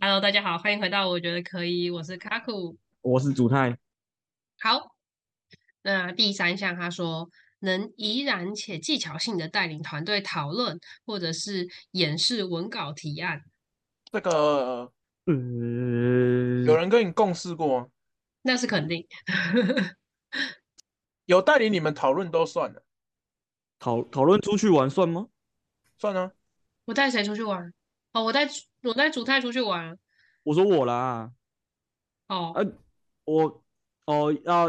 Hello，大家好，欢迎回到我觉得可以，我是卡库。 我是主太。 好，那第三项他说能怡然且技巧性的带领团队讨论或者是演示文稿提案， 这个有呃， 人跟你共事过吗？ 那是肯定。 有带领你们讨论都算了， 讨论出去玩算吗？ 算啊。 我带谁出去玩？哦，我带主太出去玩。 我说我啦。 哦， 呃，我要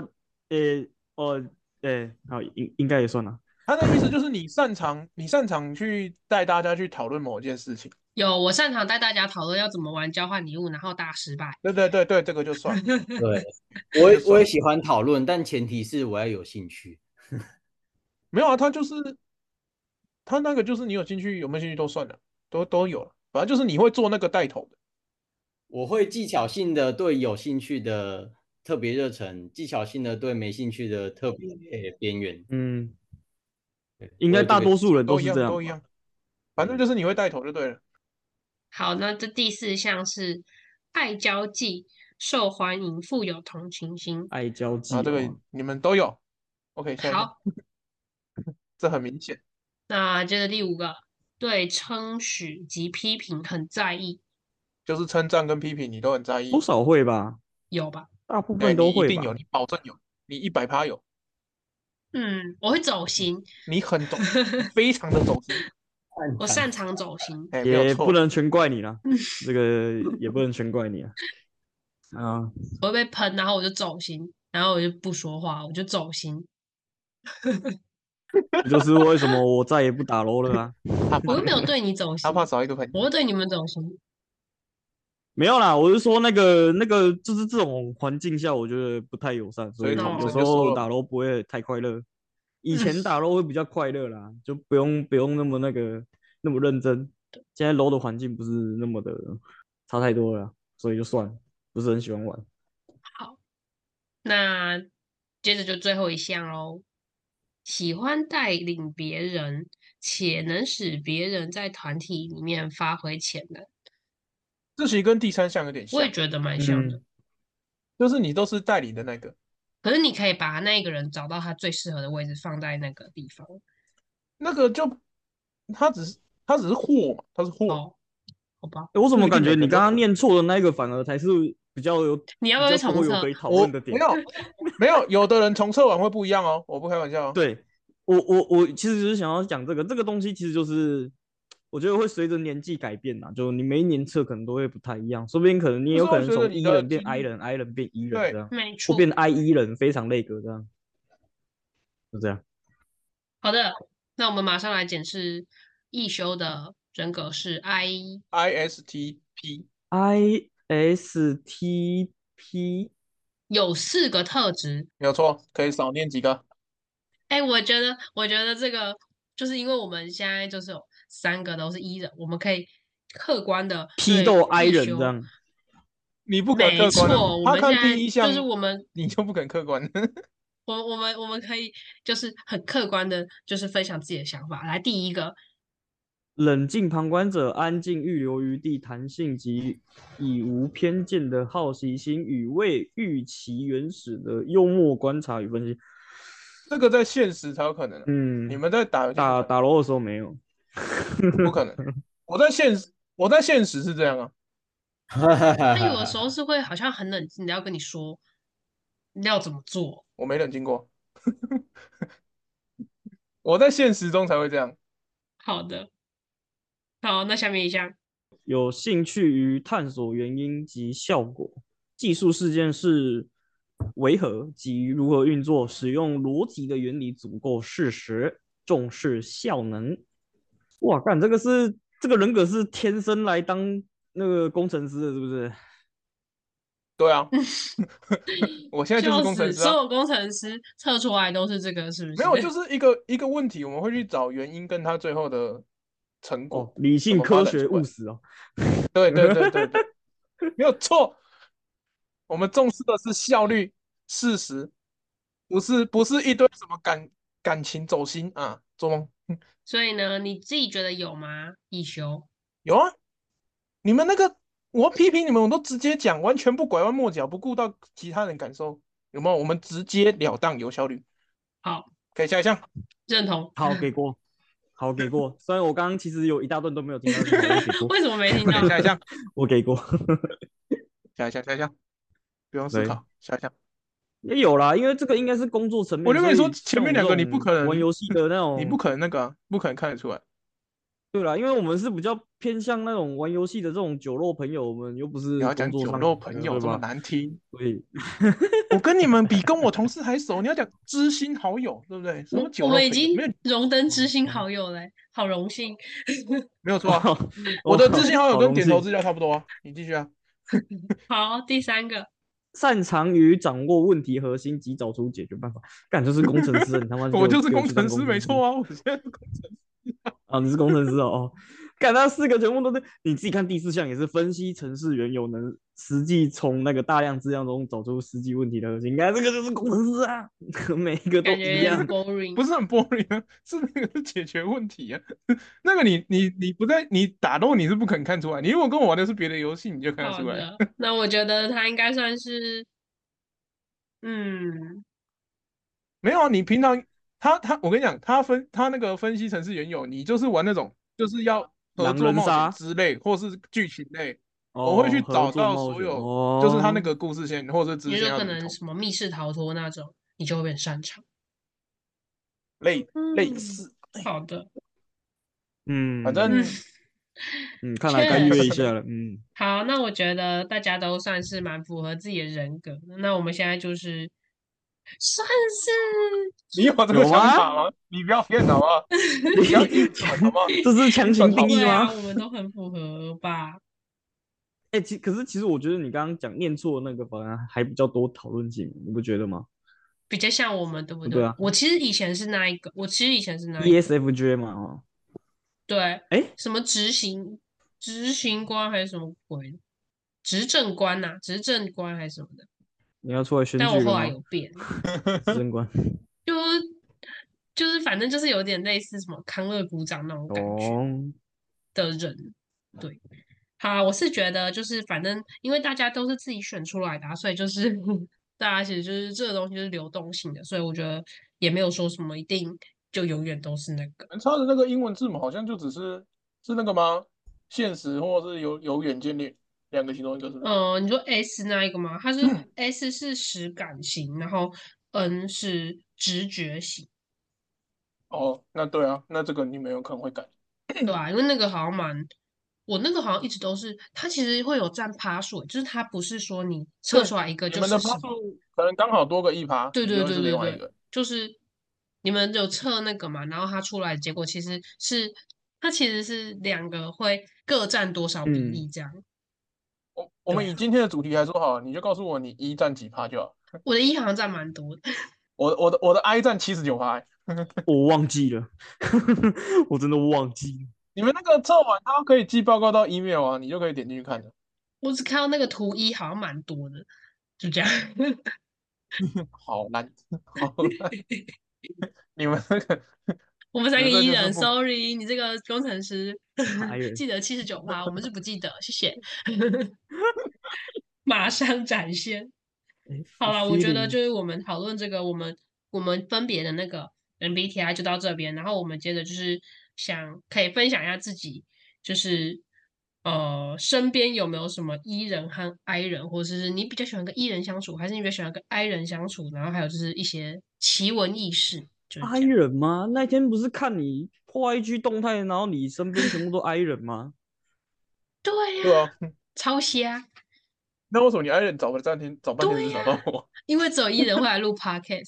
好，应该也算啦。 他的意思就是你擅长去带大家去讨论某件事情。 有，我擅长带大家讨论要怎么玩交换礼物，然后大失败。 对对对对，这个就算， 对， 这个就算。 我也喜欢讨论，但前提是我要有兴趣。 没有啊，他那个就是你有兴趣有没有兴趣都算了，都有了，反正就是你会做那个带头的。 我会技巧性的对有兴趣的特别热忱，技巧性的对没兴趣的特别边缘。 嗯， 对， 应该我有这个技巧。 大多数人都都一是这样吧。 样都一样，反正就是你会带头就对了。 好，那这第四项是爱交际、受欢迎、富有同情心。 爱交啊，这个际哦。 你们都有。OK，下一个， 好， 这很明显。 那接着第五个，对称许及批评很在意， 就是称赞跟批评你都很在意。 多少会吧， 有吧？ 大部对， 分你一定有， 都会吧。 你保证有，你100%有。 嗯，我会走心， 你很走心，你非常的走心。 暗藏。 我擅长走心。 哎，没有错。 也不能全怪你啦，这个也不能全怪你啊。啊， 我会被喷，然后我就走心，然后我就不说话，我就走心。 这就是为什么我再也不打 l 了啊。 他怕我又没有对你走他怕心， 少一个朋友。 我会对你们走心。 没有啦，我是说那个，就是这种环境下，我觉得不太友善，所所以以有时统称就说了嘛。 候打 l 不会太快乐。以嗯， 前打 l 会比较快乐啦，就不用那么那么认真。现在 l 的环境不是那么的差太多了啦，所以就算了，不是很喜欢玩。 好，那接着就最后一项喽，喜欢带领别人，且能使别人在团体里面发挥潜能。 这其实跟第三项有点像， 我也觉得蛮像的。 嗯， 就是你都是带领的那个。 可是你可以把那个人找到他最适合的位置，放在那个地方。 那个就他只是货嘛，他是货， 哦，好吧， 我怎不一定么感觉你每个人都可。 刚刚念错的那个反而才是比较有你要不要去比较多有可重测？ 以讨论的点？ 我没有没有，有的人重测完会不一样哦，我不开玩笑哦。 对，我其实就是想要讲这个东西，其实就是我觉得会随着年纪改变呐，就你每一年测可能都会不太一样，说不定可能你也就是有可能从会随着你 E 的人变经 I 历。 人，I 人变 E 人这对。 样， 没错。 或变 IE 人，非常累格这样，就这样。 好的，那我们马上来检视一休的人格是 I， ISTP。 ISTP。 有4个特质。 没有错，可以少念几个。 哎，我觉得这个就是因为我们现在就是有3个都是 E 人，我们可以客观的对批斗 I 一休。 人这样。 你不可没客观啊， 错，我他看们现在第一项， 就是我们你就不肯客观。 我们可以就是很客观的，就是分享自己的想法。来，第一个， 冷静旁观者，安静预留余地，弹性及以无偏见的好奇心与未预期原始的幽默观察与分析。 这个在现实才有可能啊，你嗯， 们在打游戏不可能。 打打楼的时候没有。 不可能。我在现实是这样啊。 他有的时候是会好像很冷静的要跟你说你要怎么做。 我没冷静过。我在现实中才会这样。 好的，好，那下面一项， 有兴趣于探索原因及效果，技术事件是为何及如何运作，使用逻辑的原理足够事实，重视效能。哇，干这个人格是天生来当那个工程师的，是不是？ 对啊。我现在就是笑死， 工程师啊。 所有工程师测出来都是这个，是不是？ 没有，就是一个问题，我们会去找原因跟他最后的成果哦，理性、 怎么发科学、 展出来。 务实哦。 对对对对对，没有错。我们重视的是效率、事实，不是一堆什么感情走心啊，做梦。 所以呢，你自己觉得有吗？一休， 有啊，你们那个我批评你们，我都直接讲，完全不拐弯抹角，不顾到其他人感受，有没有？我们直截了当，有效率。 好， 可以下一项。 认同。 好，给过，好给过。虽然我刚刚其实有一大段都没有听到，但是我给过， 为什么没听快点到？ 下一项， 我给过。 下一项，下一项，不用思对考，下一项。 也有啦，因为这个应该是工作层面， 我就跟你说， 所以前面两个你像我们这种不可能玩游戏的那你不种， 可能那个啊，不可能看得出来。 对啦，因为我们是比较偏向那种玩游戏的这种酒肉朋友，我们又不你是要讲酒工作上的， 肉朋友这么对吧？ 难听， 所以我跟你们比，跟我同事还熟。你要讲知心好友，对不对？什么我酒肉朋友？ 们已经没有， 荣登知心好友嘞，好荣幸。 没有错啊。 哦， 我的知心好友好荣跟点头幸。 之交差不多啊。你继续啊。 好，第三个， 擅长于掌握问题核心及找出解决办法。干，就是工程师，你他妈我就是给我工程师， 去当工程师没错啊。我现在是工程师。 啊！你是工程师哦。哦，干，那4个全部都是你自己看第4项也是分析程式缘由，能实际从那个大量资料中找出实际问题的核心。应该这个就是工程师啊，每一个都感觉有点一样。 boring。 不是很 boring 啊，是那个是解决问题啊。那个你不在你打斗你是不可能看出来，你如果跟我玩的是别的游戏，你就看得出来。 好的，那我觉得他应该算是，嗯， 没有啊，你平常我跟你讲，他那个分析程式缘由，你就是玩那种就是要合狼作冒险人杀之类，或是剧情类，我会哦， 去合找到作冒险所有就是他那哦。 个故事线或者是支你就线要怎么通， 可能什么密室逃脱那种，你就会很擅长。 类似， 好的， 反嗯嗯， 正看来该约一确实。 下了。 好，那我觉得大家都算是蛮符合自己的人格的。那我们现在就是算你有这个有吗？ 想法吗？你不要骗好不好？你不要硬转好不好？ 这是强行定义对啊， 吗？ 我们都很符合吧？ 哎、可是其实我觉得你刚刚讲念错的那个，反而还比较多讨论性，你不觉得吗？ 比较像我们，对不对？ 不对啊我其实以前是那一个，我其实以前是那一个， ，ESFJ 嘛，哦， 对， 哎、 什么执行官还是什么鬼的，执政官呐、执政官还是什么的。 你要出来选但我后来举了吗？ 有变， 执政官。 就就是反正就是有点类似什么康乐股长那种感觉哦， 的人，对。好，我是觉得就是反正因为大家都是自己选出来的啊，所以就是大家其实就是这个东西就是流动性的，所以我觉得也没有说什么一定就永远都是那个。 很差的那个英文字母好像就只是那个吗？现实或者是有远见两个其中一个是不是？ 你说 S 那一个吗？它是 S 是实感型，然后 N 是直觉型， 哦，那对啊，那这个你们有可能会改。 对啊，因为那个好像我那个好像一直都是，它其实会有占趴数，就是它不是说你测对， 出来一个你就是什么。 们的趴数可能刚好多个1%， 对对你就会是对对对， 另外一个。 就是你们有测那个嘛，然后它出来的结果其实是它其实是两个会各占多少比例嗯， 这样。 我们以对啊， 今天的主题来说好了，你就告诉我你一占几趴就好。 我的一好像占蛮多的。 我的 I 占79%。 我忘记了，我真的忘记了。 你们那个测完，它可以寄报告到 email 啊，你就可以点进去看的。 我只看到那个图一好像蛮多的，就这样。 好烂，好烂！你们那个， 我们三你们这个 E 人就是不 ，sorry，你这个工程师哎人记得79%，我们是不记得，谢谢。马上展现。好了，我觉得就 feeling 是我们讨论这个，我们分别的那个 MBTI 就到这边，然后我们接着就是想可以分享一下自己，就是身边有没有什么 E 人和 I 人，或者是你比较喜欢跟 E 人相处，还是你比较喜欢跟 I 人相处？然后还有就是一些奇闻异事，就是这 i 样。 人吗？那天不是看你破 IG 动态，然后你身边全部都 i 人吗？ 对呀、 对啊。 超瞎。 那为什么你 I 人找半天对呀、 只找到我？ 因为只有 E 人会来录 Podcast。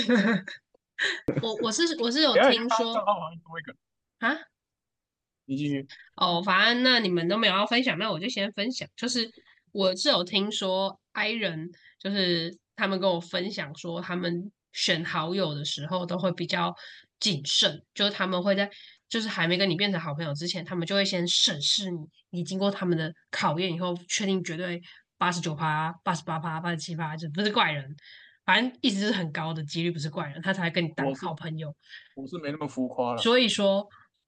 我是有等一下听说他账号好像多一个， 啊。 你继续。 哦，反正那你们都没有要分享，那我就先分享。就是我是有听说 I 人，就是他们跟我分享说，他们选好友的时候都会比较谨慎，就是他们会在就是还没跟你变成好朋友之前，他们就会先审视你，你经过他们的考验以后，确定绝对89%、88%、87%，就不是怪人。反正意思就是很高的几率不是怪人，他才会跟你当我是好朋友。 我是没那么浮夸了。 所以说，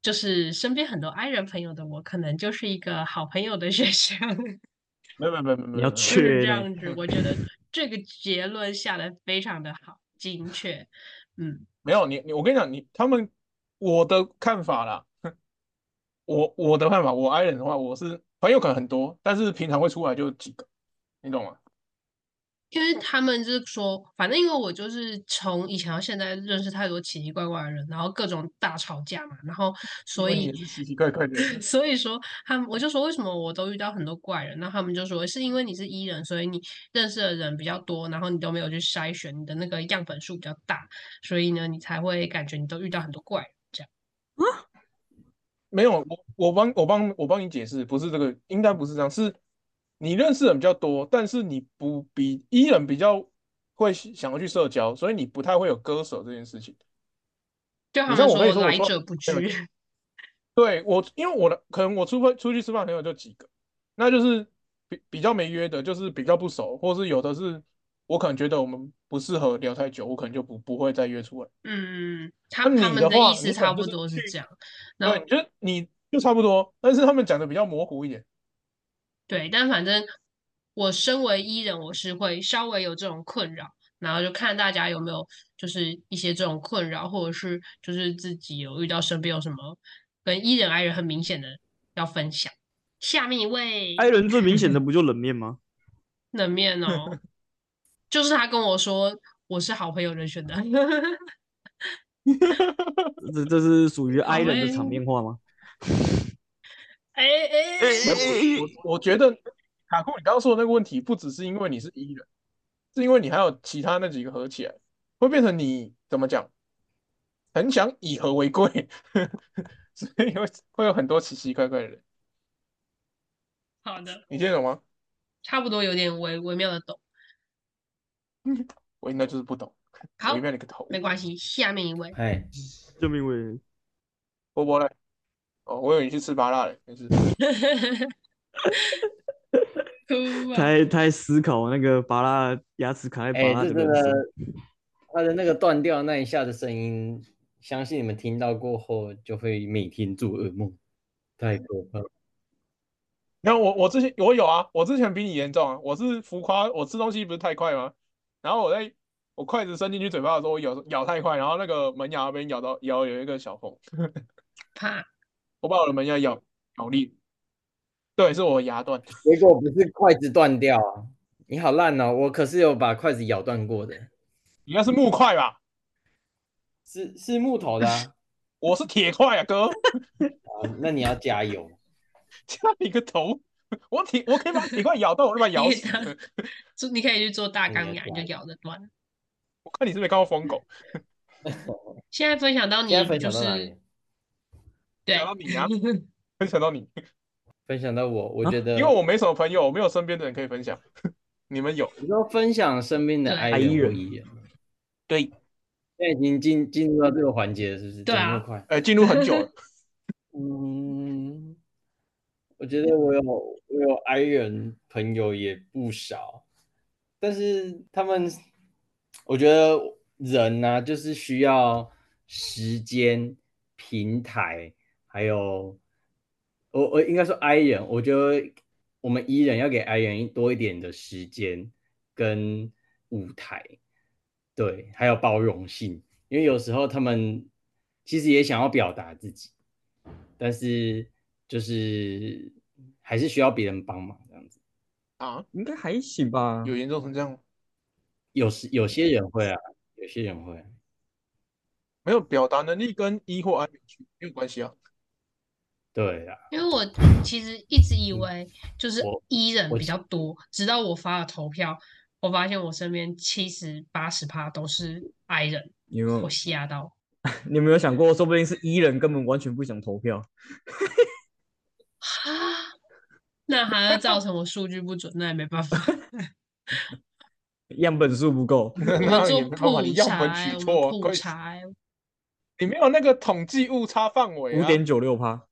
就是身边很多 I 人朋友的我，可能就是一个好朋友的学生。 没有没有没有没有你要没有， 就是这确呢？ 样子，我觉得这个结论下的非常的好，精确。 没有我跟你讲，我的看法啦，我的看法，我 I 人的话，我是朋友可能很多，但是平常会出来就几个，你懂吗？ 因为他们就是说，反正因为我就是从以前到现在认识太多奇奇怪怪的人，然后各种大吵架嘛，然后所以因为你也是奇奇怪怪的人。 所以说我就说为什么我都遇到很多怪人，那他们就说是因为你是 E 人，所以你认识的人比较多，然后你都没有去筛选，你的那个样本数比较大，所以呢，你才会感觉你都遇到很多怪人这样。 没有，我帮你解释，不是这个，应该不是这样，是你认识人比较多，但是你不比 E 人比较会想要去社交，所以你不太会有割舍这件事情。 就他你像们说我跟你说，我出来来者不朋友拒。 对因为可能我出去吃饭的朋友就几个，那就是比较没约的，就是比较不熟，或是有的是我可能觉得我们不适合聊太久，我可能就不会再约出来。 嗯， 那他们的意你的话， 思差不你可能就是去， 多是这样。然对， 后你就差不多，但是他们讲的比较模糊一点。 对，但反正我身为 E 人，我是会稍微有这种困扰，然后就看大家有没有就是一些这种困扰，或者是就是自己有遇到身边有什么跟 E 人 I 人很明显的要分享。下面一位 ，I 人最明显的不就冷面吗？ 冷面哦，就是他跟我说我是好朋友人选的。 这是属于 I 好诶， 人的场面话吗？ 哎哎哎， 没有，我觉得卡库你刚刚说的那个问题，不只是因为你是 E 人，是因为你还有其他那几个合起来，会变成你怎么讲，很想以和为贵，所以会有很多奇奇怪怪的人， 好的， 你听得懂吗？ 差不多有点微妙的懂。 我应该就是不懂，微好， 妙的一个头。 没关系，下面一位。 哎， 救命位， 波波嘞？哦，我以为你去吃麻辣嘞，没事。 哭啊！ 他在思考那个拔蜡牙齿卡在拔哎， 蜡这真的， 的人生。 他的那个断掉那一下的声音，相信你们听到过后就会每天做噩梦，太可怕了。 然后我之前我有啊，我之前比你严重啊，我是浮夸，我吃东西不是太快吗？然后我筷子伸进去嘴巴的时候，我咬太快，然后那个门牙那边咬有一个小缝， 怕我把我的门牙咬裂，对，是我的牙断， 结果不是筷子断掉啊！你好烂哦，我可是有把筷子咬断过的， 你那是木块吧？ 是木头的啊。 我是铁块啊，哥， 那你要加油。 加你个头！我可以把铁块咬断，我就把它咬死。 你可以去做大那你要钢牙，你就加油。 咬得断。 我看你是没看过疯狗， 现在分享到你， 现在分就是享到哪里？ 讲对， 到你啊，分享到你， 分享到我，我啊觉得因为我没什么朋友，我没有身边的人可以分享，你们有？ 你说分享身边的对 I ，I 人或人 E 人， 对， 现在已经进入到这个环节了，是不是？ 对啊， 讲那么快？ 进入很久了， 嗯，我觉得我有 I 人朋友也不少，但是他们，我觉得人呢、就是需要时间、平台，还有我应该说 I 人，我觉得我们 E 人要给 I 人多一点的时间跟舞台，对，还有包容性，因为有时候他们其实也想要表达自己，但是就是还是需要别人帮忙这样子。 啊， 应该还行吧。 有严重成这样吗？ 有些人会啊，有些人会啊。 没有表达能力跟 E 或 I 没有关系啊。 对啊， 因为我其实一直以为就是我 E 人我比较多，直到我发了投票，我发现我身边70-80%都是 I 人，我你有没有吓到。 你有没有想过，说不定是 E 人根本完全不想投票？ 哈，那还会造成我数据不准，那也没办法。 样本数不够。 我们那做也没办法，你普样本查，我们取错， 普查， 你没有那个统计误差范围啊。 5.96%。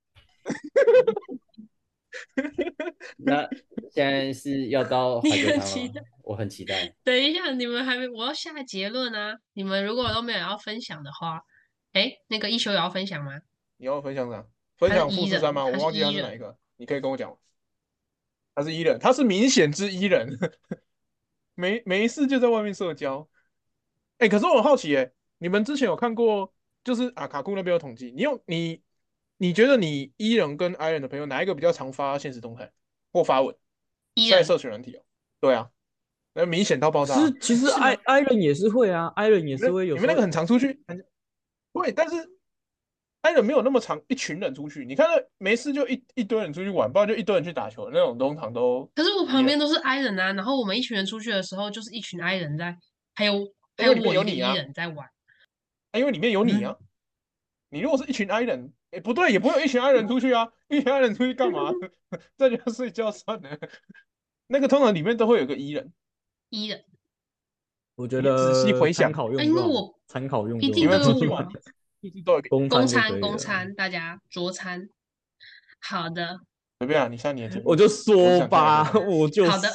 那现在是要到你海龟汤了吗？ 很期待。 我很期待。 等一下，你们还没，我要下结论啊！你们如果都没有要分享的话，哎，那个一休有要分享吗？ 你要分享啥？分享富士山吗？我忘记他是哪一个，你可以跟我讲吗？他是 E 人，他是明显之 E 人，没事就在外面社交。可是我很好奇，你们之前有看过，就是卡库那边有统计，你觉得你 E 人跟 I 人的朋友哪一个比较常发现实动态或发文？在社群软体哦，对啊，那明显到爆炸。 其实 I 人也是会啊，I 人也是会有。 你们那个很常出去，对，但是 I 人没有那么常一群人出去。你看那没事就一堆人出去玩，不然就一堆人去打球，那种通常都。 可是我旁边都是 I 人啊，然后我们一群人出去的时候，就是一群 I 人在，还有我一个 E 人在玩。 因为里面有你啊。你如果是一群 I 人，不对，也不会有一群 I 人出去啊。一群 I 人出去干嘛？在家睡觉算了。那个通常里面都会有个 E 人。 E 人， 我觉得仔细回想， 因为我参考用， 毕竟都有玩，都有公餐，大家桌餐。好的， 随便啊，你像你的节目， 我就说吧，我就好的，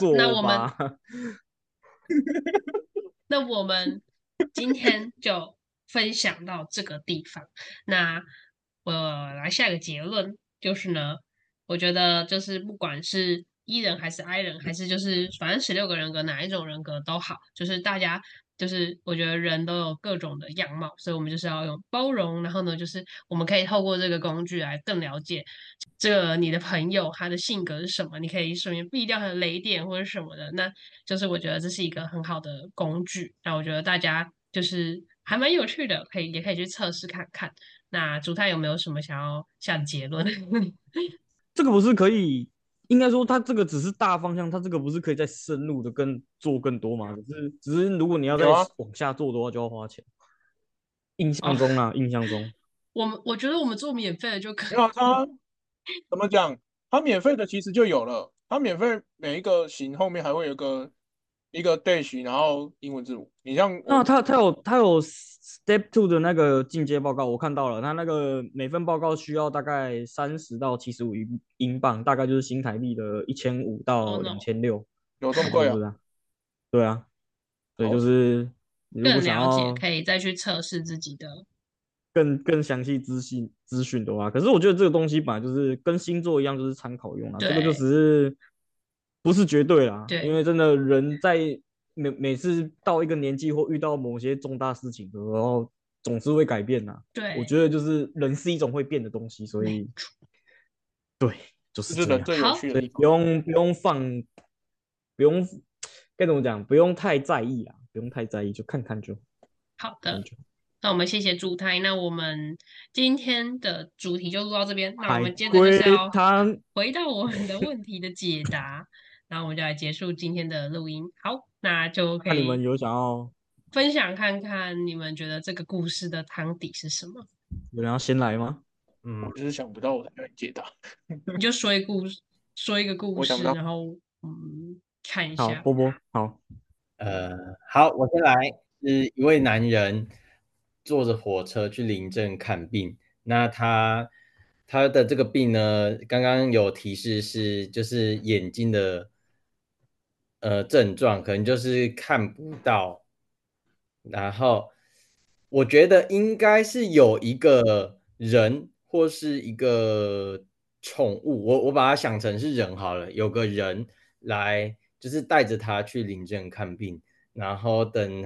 那我们今天就分享到这个地方。那我来下一个结论，就是呢，我觉得就是不管是 E 人还是 I 人，还是就是反正16个人格哪一种人格都好，就是大家就是我觉得人都有各种的样貌，所以我们就是要用包容，然后呢，就是我们可以透过这个工具来更了解这个你的朋友他的性格是什么，你可以顺便避掉他的雷点或者什么的。那就是我觉得这是一个很好的工具，那我觉得大家就是还蛮有趣的，也可以去测试看看。那竹太有没有什么想要下的结论？ 这个不是可以，应该说它这个只是大方向，它这个不是可以再深入的做更多吗？只是如果你要再往下做的话，就要花钱。印象中啊，印象中， 我觉得我们做免费的就可以。 没有他怎么讲？他免费的其实就有了，他免费每一个型后面还会有一个 dash， 然后英文字母。你像他有 Step 2的那个进阶报告，我看到了，他那个每份报告需要大概30到75英镑，大概就是新台币的1500到2600。 有这么贵啊？ 对啊，对，就是如果想要可以再去测试自己的更详细资讯的话，可是我觉得这个东西本来就是跟星座一样，就是参考用啊，这个就只是不是绝对啦，因为真的人在每次到一个年纪或遇到某些重大事情的时候，总是会改变呐。 对， 我觉得就是人是一种会变的东西，所以对，就是这样。 人最有趣的地方，不用该怎么讲，不用太在意啊，不用太在意，就看看就好的。那我们谢谢主太，那我们今天的主题就录到这边。那我们接着就是要回到我们的问题的解答，然后我们就来结束今天的录音。好，那就可以。 那你们有想要分享看看，你们觉得这个故事的汤底是什么？ 有人要先来吗？ 我就是想不到我才来解答。 你就说一个故事，然后看一下。 好，波波好。 好，我先来。是一位男人坐着火车去临镇看病。那他的这个病呢，刚刚有提示是就是眼睛的症状，可能就是看不到。然后我觉得应该是有一个人或是一个宠物，我把它想成是人好了，有个人来就是带着他去临镇看病。然后等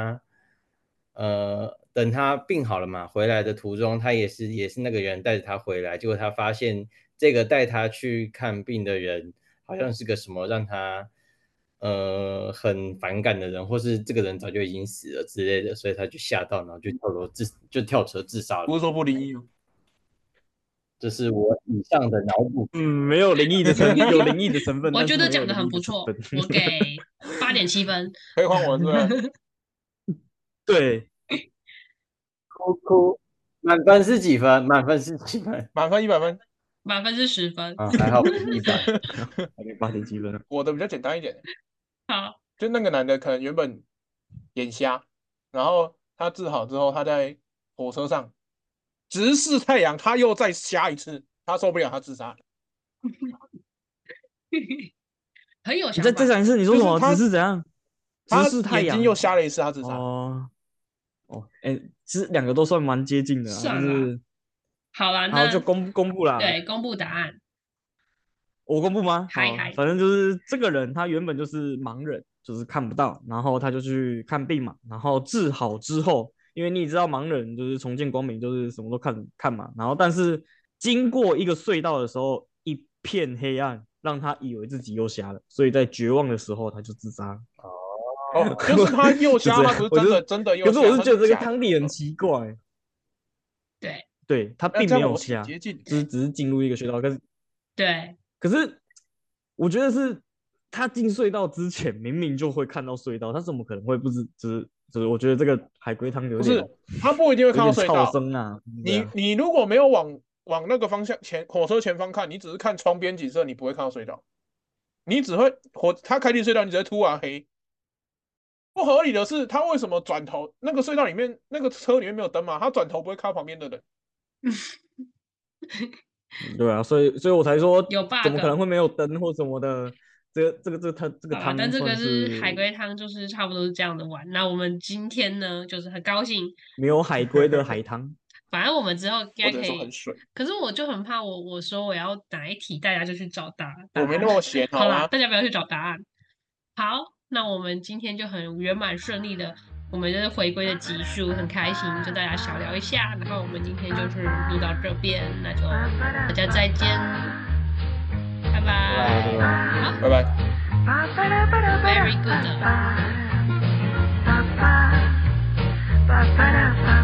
他病好了嘛，回来的途中，他也是那个人带着他回来，结果他发现这个带他去看病的人好像是个什么让他很反感的人，或是这个人早就已经死了之类的，所以他就吓到，然后就跳车自杀了。 不是说不灵异吗？ 这是我以上的脑补。 没有灵异的成分，有灵异的成分。 我觉得讲的很不错，我给8.7分。 可以换我是吧？ 对， 哭，满分是几分？满分是几分？ 满分100分， 满分是10分。 还好100， 还给8.7分。 我的比较简单一点。 好， 就那个男的可能原本眼瞎，然后他治好之后，他在火车上直视太阳，他又再瞎一次，他受不了，他自杀了。 很有想法。 你再讲一次，你说什么？直视怎样？直视太阳， 眼睛又瞎了一次，他自杀。 其实2个都算蛮接近的， 算就是好啦， 然后那就公布啦。 对，公布答案。 我公布吗？好， 嗨反正就是这个人，他原本就是盲人，就是看不到，然后他就去看病嘛，然后治好之后，因为你也知道盲人就是重见光明，就是什么都看嘛，然后但是经过一个隧道的时候，一片黑暗，让他以为自己又瞎了，所以在绝望的时候他就自杀了。 哦，就是他右瞎， 就这样他不是真的真的右瞎， 可是我是觉得这个他假的汤底很奇怪， 对对他并这样我挺没有瞎， 接近的。 只是进入一个隧道， 对， 可是我觉得是他进隧道之前明明就会看到隧道，他怎么可能会不知？就是我觉得这个海龟汤有不点是，他不一定会看到有点超隧道。 生啊。 你如果没有往那个方向火车前方看，你只是看窗边景色，你不会看到隧道，你只会他开进隧道，你只会突然黑。不合理的是，他为什么转头？那个隧道里面，那个车里面没有灯嘛？他转头不会看到旁边的人。 对啊，所以我才说有 bug 怎么可能会没有灯或什么的？这个好啦，但这个汤算是海龟汤，就是差不多是这样的玩。那我们今天呢，就是很高兴， 没有海龟的海汤。 反正我们之后应我只能该可以。 说很水。 可是我就很怕我说我要哪一题，大家就去找答案。 我没那么闲， 好啦， 吗？ 大家不要去找答案。好，那我们今天就很圆满顺利的，我们就是回归的集数，很开心，就大家小聊一下。然后我们今天就是录到这边，那就大家再见，拜拜。好， 拜拜。 very good。